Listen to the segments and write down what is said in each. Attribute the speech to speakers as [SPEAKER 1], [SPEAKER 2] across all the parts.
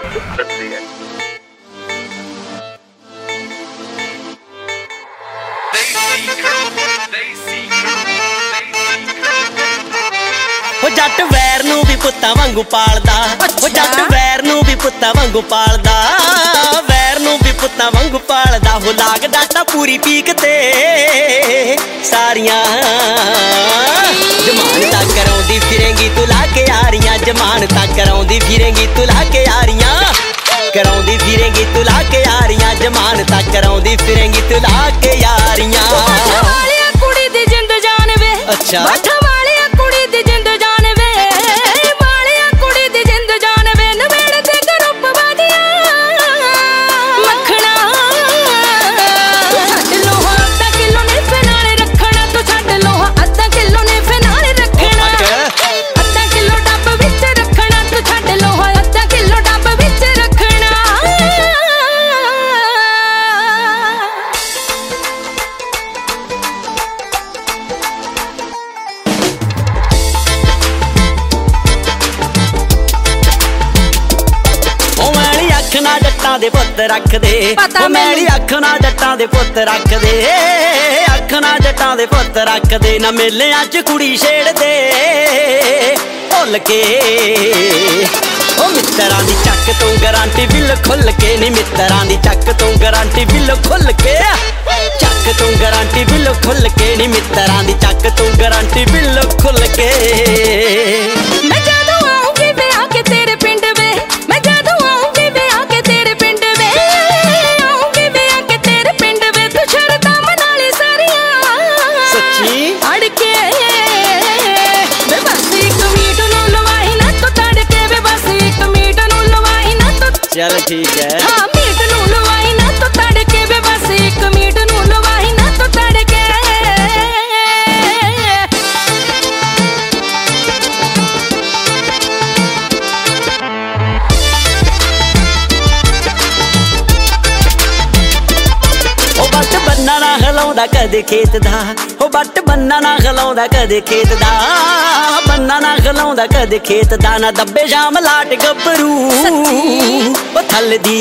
[SPEAKER 1] ਦੱਸਦੀ ਹੈ।
[SPEAKER 2] ਉਹ ਜੱਟ ਵੈਰ ਨੂੰ ਵੀ ਪੁੱਤਾਂ ਵਾਂਗੂ ਪਾਲਦਾ, ਉਹ ਜੱਟ ਵੈਰ ਨੂੰ ਵੀ ਪੁੱਤਾਂ ਵਾਂਗੂ ਪਾਲਦਾ, ਵੈਰ ਨੂੰ ਵੀ ਪੁੱਤਾਂ ਵਾਂਗੂ ਪਾਲਦਾ। ਹੋ ਲਾਗ ਡਾਟਾ ਪੂਰੀ ਪੀਕ ਤੇ ਸਾਰੀਆਂ ਜ਼ਮਾਨਤਾਂ ਕਰਾਉਂਦੀ ਫਿਰੇਂਗੀ ਤੂੰ ਲਾ ਕੇ ਯਾਰੀਆਂ, ਜ਼ਮਾਨਤਾਂ ਕਰਾਉਂਦੀ ਫਿਰੇਂਗੀ ਤੂੰ ਲਾ ਕੇ ਯਾਰੀਆਂ, ਕਰਾਉਂਦੀ ਫਿਰੇਂਗੀ ਤੂੰ ਲਾ ਕੇ ਯਾਰੀਆਂ, ਜ਼ਮਾਨਤਾਂ ਕਰਾਉਂਦੀ ਫਿਰੇਂਗੀ ਤੂੰ ਲਾ ਕੇ ਯਾਰੀਆਂ।
[SPEAKER 3] ਕੁੜੀ ਦੀ ਜਿੰਦ ਜਾਨ ਵੇ,
[SPEAKER 2] ਅੱਛਾ
[SPEAKER 3] ਵਾਲਿਆ ਕੁੜੀ ਦੀ ਜਿੰਦ ਜਾਨ ਵੇ, ਵਾਲਿਆ ਕੁੜੀ ਦੀ ਜਿੰਦ ਜਾਨ ਵੇ, ਨਵੇੜ ਤੇ ਗਰੁੱਪ ਵਾਦੀਆਂ ਮੱਖਣਾ ਛੱਡ ਲੋਹਾ ਅੱਧਾ ਕਿਲੋ ਨੇ ਫਨਾਲੇ ਰੱਖਣਾ, ਤੂੰ ਛੱਡ ਲੋਹਾ ਅੱਧਾ ਕਿਲੋ ਨੇ ਫਨਾਲੇ ਰੱਖਣਾ, ਅੱਧਾ ਕਿਲੋ ਡੱਬ ਵਿੱਚ ਰੱਖਣਾ, ਤੂੰ ਛੱਡ ਲੋਹਾ ਅੱਧਾ ਕਿਲੋ ਡੱਬ ਵਿੱਚ ਰੱਖਣਾ।
[SPEAKER 2] ਨਾ ਜੱਟਾਂ ਦੇ ਪੁੱਤ ਰੱਖਦੇ, ਉਹ ਮੈਲੀ ਅੱਖ ਨਾ ਜੱਟਾਂ ਦੇ ਪੁੱਤ ਰੱਖਦੇ, ਅੱਖ ਨਾ ਜੱਟਾਂ ਦੇ ਪੁੱਤ ਰੱਖਦੇ, ਨਾ ਮੇਲਿਆਂ 'ਚ ਕੁੜੀ ਛੇੜਦੇ ਭੁੱਲ ਕੇ। ਉਹ ਮਿੱਤਰਾਂ ਦੀ ਚੱਕ ਤੋਂ ਗਾਰੰਟੀ ਬਿੱਲ ਖੁੱਲ ਕੇ, ਨੀ ਮਿੱਤਰਾਂ ਦੀ ਚੱਕ ਤੋਂ ਗਾਰੰਟੀ ਬਿੱਲ ਖੁੱਲ ਕੇ, ਚੱਕ ਤੋਂ ਗਾਰੰਟੀ ਬਿੱਲ ਖੁੱਲ ਕੇ, ਨੀ ਮਿੱਤਰਾਂ ਦੀ ਚੱਕ ਤੋਂ ਗਾਰੰਟੀ ਬਿੱਲ ਖੁੱਲ ਕੇ।
[SPEAKER 3] ਮੈਂ ਜਦੋਂ ਆਉਂਗੀ ਵਿਆਹ ਕੇ ਤੇਰੇ ਪਿੰਡ ਵੇ, ਮੈਂ ਜਦੋਂ ਆਉਂਗੀ ਵਿਆਹ ਕੇ ਤੇਰੇ ਪਿੰਡ ਵੇ, ਆਉਂਗੀ ਵਿਆਹ ਕੇ ਤੇਰੇ ਪਿੰਡ ਵੇ, ਤੂੰ ਸ਼ਰਤਾਂ ਮਨਾ ਲਈ ਸਾਰੀਆਂ
[SPEAKER 2] ਸੱਚੀ
[SPEAKER 3] ਅੜ ਕੇ ਵੇ, ਬਸ ਇੱਕ ਮੀਟ ਨੂੰ ਲਵਾਈ ਨਾ ਤੂੰ ਤੜ ਕੇ ਵੇ, ਬਸ ਇੱਕ ਮੀਟ ਨੂੰ ਲਵਾਈ ਨਾ ਤੂੰ,
[SPEAKER 2] ਚੱਲ ਠੀਕ ਹੈ।
[SPEAKER 3] ਹਾਂ ਮੀਟ ਨੂੰ ਲਵਾਈ ਨਾ ਤੂੰ ਤੜ ਕੇ ਵੇ, ਬਸ ਇੱਕ ਮੀਟ ਨੂੰ ਲਵਾਈ ਨਾ ਤੂੰ ਤੜ ਕੇ।
[SPEAKER 2] ਬੰਨਾ ਨਾ ਹਲਾਉਂਦਾ ਕਦੇ ਖੇਤ ਦਾ, ਉਹ ਬੱਟ ਬੰਨਾ ਨਾ ਹਲਾਉਂਦਾ ਕਦੇ ਖੇਤ ਦਾ, ਬੰਨਾ ਨਾ ਹਲਾਉਂਦਾ ਕਦੇ ਖੇਤ ਦਾ, ਨਾ ਦੱਬੇ ਸ਼ਾਮ ਲਾਟ ਗੱਭਰੂ ਉਹ ਥੱਲ ਦੀ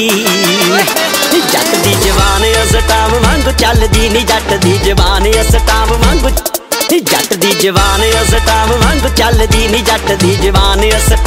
[SPEAKER 2] ਜੱਟ ਦੀ ਜਵਾਨ ਅਸਟਾਮ ਵਾਂਗੂ ਚੱਲਦੀ, ਨੀ ਜੱਟ ਦੀ ਜਵਾਨ ਅਸਟਾਮ ਵਾਂਗੂ, ਜੱਟ ਦੀ ਜਵਾਨ ਅਸਟਾਮ ਵਾਂਗੂ ਚੱਲਦੀ, ਨੀ ਜੱਟ ਦੀ ਜਵਾਨ